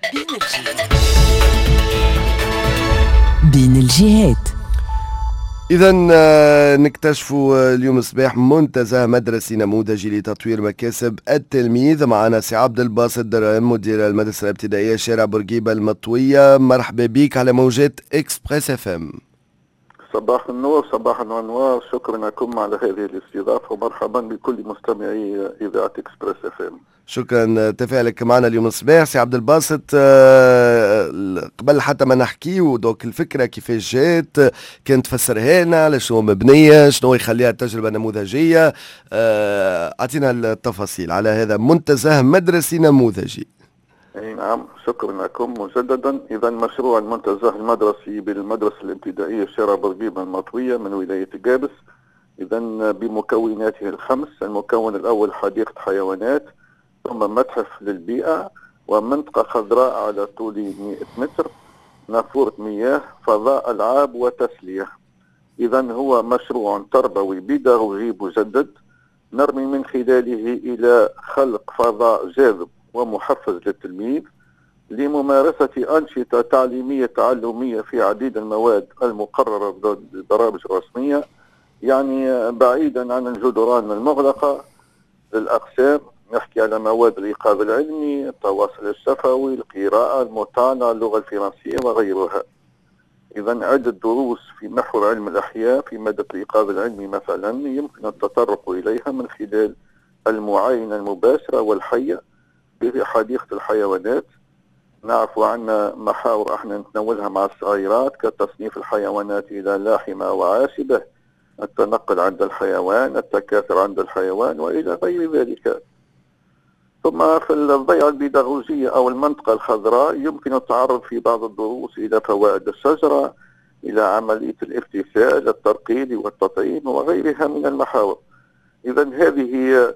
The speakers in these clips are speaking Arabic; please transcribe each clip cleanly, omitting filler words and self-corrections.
بين الجهات. إذا نكتشفوا اليوم الصباح منتزه مدرسي نموذجي لتطوير مكاسب التلميذ. معنا سي عبد الباسط درهم مدير المدرسة الابتدائية شارع بورقيبة المطوية. مرحبا بك على موجات اكسبريس اف ام. صباح النور، صباح الانوار، شكرا لكم على هذه الاستضافة ومرحبا بكل مستمعي إذاعة اكسبريس اف ام. شكرا تفاعلك معنا اليوم الصباح سي عبد الباسط. قبل حتى ما نحكيو دوك الفكرة كيفاش جات، كانت تفسرها لنا على شنو مبنية، شنو يخليها تجربة نموذجية. أعطينا التفاصيل على هذا منتزه مدرسي نموذجي. اي نعم، شكرا لكم مجددا. اذا مشروع المنتزه المدرسي بالمدرسة الابتدائية شارع بورقيبة المطوية من ولاية قابس، اذا بمكوناته الخمس. المكون الاول حديقة حيوانات، ثم متحف للبيئة، ومنطقة خضراء على طول 100 متر، نافورة مياه، فضاء ألعاب وتسلية. إذا هو مشروع تربوي بيداغوجي مجدد، نرمي من خلاله إلى خلق فضاء جاذب ومحفز للتلميذ لممارسة أنشطة تعليمية تعلمية في عديد المواد المقررة بالبرامج الرسمية، يعني بعيدا عن الجدران المغلقة للأقسام. نحكي على مواد الإيقاظ العلمي، التواصل الشفوي، القراءة، المطالعة، اللغة الفرنسية وغيرها. إذا عدة دروس في محور علم الأحياء في مادة الإيقاظ العلمي مثلا يمكن التطرق إليها من خلال المعاينة المباشرة والحية في حديقة الحيوانات. نعرف عنا محاور احنا نتناولها مع الصغيرات كتصنيف الحيوانات إلى لاحمة وعاشبة، التنقل عند الحيوان، التكاثر عند الحيوان، وإلى غير ذلك. ثم في الضيعة البيداغوجية أو المنطقة الخضراء يمكن التعرض في بعض الدروس إلى فوائد الشجرة، إلى عملية الافتساء، الترقيد والتطعيم وغيرها من المحاور. إذا هذه هي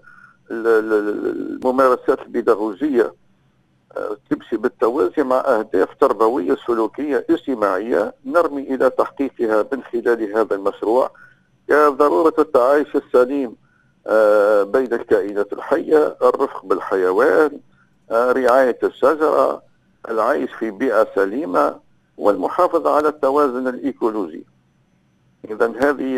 الممارسات البيداغوجية تمشي بالتوازي مع أهداف تربوية سلوكية اجتماعية نرمي إلى تحقيقها من خلال هذا المشروع، كضرورة التعايش السليم بين الكائنات الحية، الرفق بالحيوان، رعاية الشجرة، العيش في بيئة سليمة، والمحافظة على التوازن الإيكولوجي. إذا هذه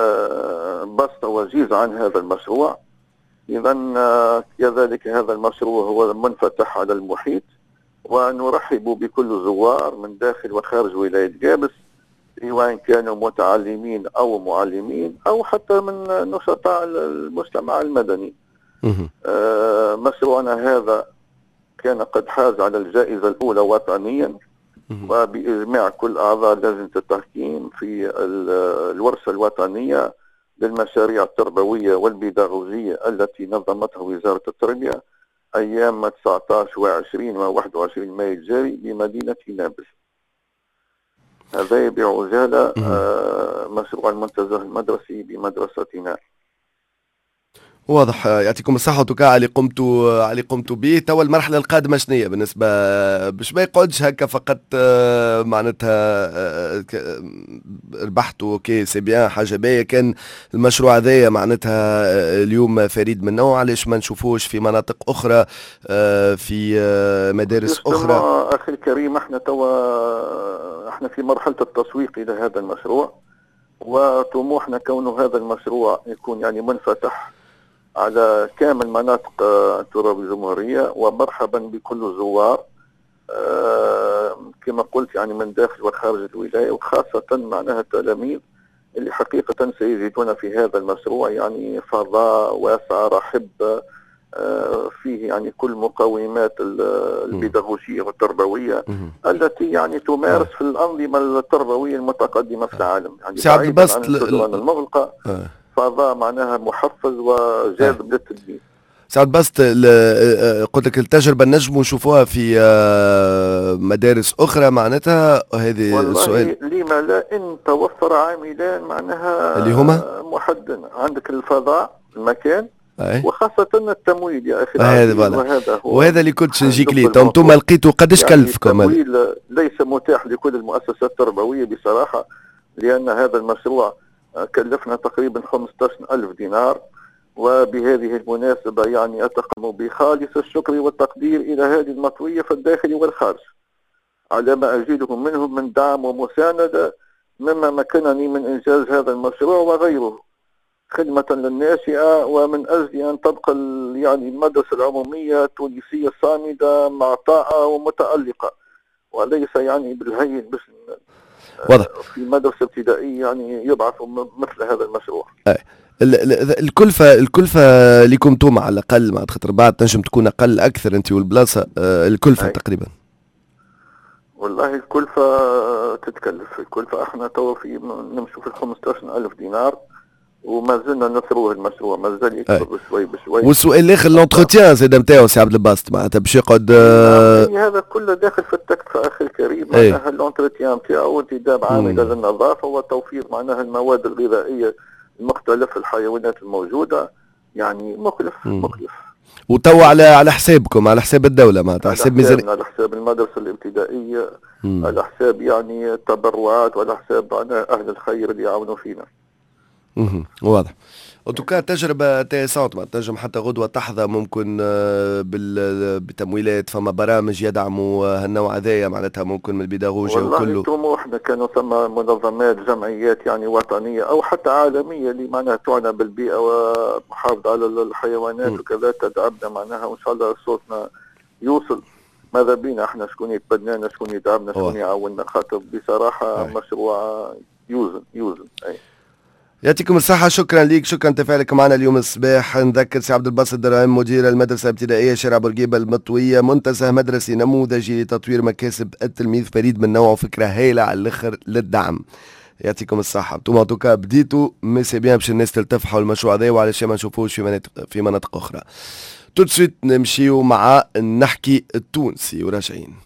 بسطة وجيز عن هذا المشروع. إذا كذلك هذا المشروع هو منفتح على المحيط، ونرحب بكل زوار من داخل وخارج ولاية قابس، سواء كانوا متعلمين أو معلمين أو حتى من نشطاء المجتمع المدني. مشروعنا هذا كان قد حاز على الجائزة الأولى وطنيا، وبإجماع كل أعضاء لجنة التحكيم في الورشة الوطنية للمشاريع التربوية والبيداغوجية التي نظمتها وزارة التربية أيام 19 و20 و21 مايو الجاري بمدينة نابلس. هذا بعجالة مشروع المنتزه المدرسي بمدرستنا. واضح، يعطيكم الصحة وتكا على اللي قمتوا به. توا المرحلة القادمة شنية بالنسبة باش ما يقعدش هكا فقط معناتها ربحتوا كي سي بيان حاجة باهية، كان المشروع هذايا معناتها اليوم فريد من نوعه، علاش ما نشوفوش في مناطق أخرى في مدارس أخرى؟ أخي الكريم، احنا توا احنا في مرحلة التسويق إلى هذا المشروع، وطموحنا كونه هذا المشروع يكون يعني منفتح على كامل مناطق تراب الجمهورية، ومرحبا بكل الزوار كما قلت يعني من داخل وخارج الولاية، وخاصة معناها التلاميذ اللي حقيقة سيجدون في هذا المشروع يعني فضاء واسع رحب فيه يعني كل مقومات البيداغوجية والتربوية التي يعني تمارس في الأنظمة التربوية المتقدمة في العالم، يعني بعيدا عن الجدران المغلقة. فضاء معناها محفز وجاذب للتلميذ. سعد بسط، قلت لك التجربة نجموا نشوفوها في مدارس أخرى معناتها؟ هذه السؤال. لما لا إن توفر عاملان معناها اللي هما محددين، عندك الفضاء المكان وخاصة التمويل يا أخي وهذا اللي كنت نجيك ليه. انتم لقيتوا قداش يعني كلفكم؟ التمويل ليس متاح لكل المؤسسات التربوية بصراحة، لأن هذا المشروع كلفنا تقريبا 15,000 دينار، وبهذه المناسبة يعني أتقدم بخالص الشكر والتقدير إلى هذه المطوية في الداخل والخارج على ما أجده منهم من دعم ومساندة، مما مكنني من إنجاز هذا المشروع وغيره خدمة للناشئة، ومن أجل أن تبقى يعني المدرسة العمومية التونسية صامدة مع طاعة ومتألقة، وليس يعني بالهين باش واضح. في مدرسة ابتدائية يعني يضعفوا مثل هذا المشروع. الكلفة لكم توم على الأقل، مع خاطر بعد تنجم تكون أقل أكثر أنت والبلاصة، الكلفة تقريبا. والله الكلفة تتكلف، الكلفة احنا تو في نمشوا في 15,000 دينار، وما زلنا نثروه المشروع، ما زال يكبر بشوي بشوي. والسؤال الاخر لونتروتيان زاد نتاعو سي عبد الباسط، معناتها باش يقعد هذا كله داخل في التكلفة اخي الكريم، معناها اللونتروتيان نتاعو انتداب عاملة للنظافة وتوفير معناها المواد الغذائية المختلفة الحيوانات الموجودة، يعني مكلف. وتو على حسابكم، على حساب الدولة، معناتها على حساب ميزانية، على حساب المدرسة الابتدائية، على حساب يعني التبرعات، وعلى حساب أهل الخير اللي يعاونوا فينا. واضح. وتوكا تجربة تيسانت، ما تنجم حتى غدوة تحظى ممكن بتمويلات، فما برامج يدعموا هالنوع هذايا، معناتها ممكن من البيداغوجيا وكله. والله طموحنا كانوا ثم منظمات جمعيات يعني وطنية أو حتى عالمية اللي معناها تعنى بالبيئة ومحافظة على الحيوانات وكذا تدعمنا معناها، وإن شاء الله صوتنا يوصل. ماذا بينا احنا شكون يتبنانا، شكون يدعمنا، شكون يعاوننا، خاطر بصراحة مشروع يوزن. يعطيكم الصحة، شكرا ليك، شكرا تفاعلك معنا اليوم الصباح. نذكر سي عبد الباسط دراهم مدير المدرسة الابتدائية شارع بورقيبة المطوية، منتزه مدرسي نموذجي لتطوير مكاسب التلميذ، فريد من نوعه، فكرة هايلة على الاخر للدعم. يعطيكم الصحة. انتم توكا بديتوا ميسي بيان باش الناس تلتفحوا المشروع هذا، وعلاش ما نشوفوش في مناطق أخرى. تو نمشيو مع نحكي التونسي وراجعين.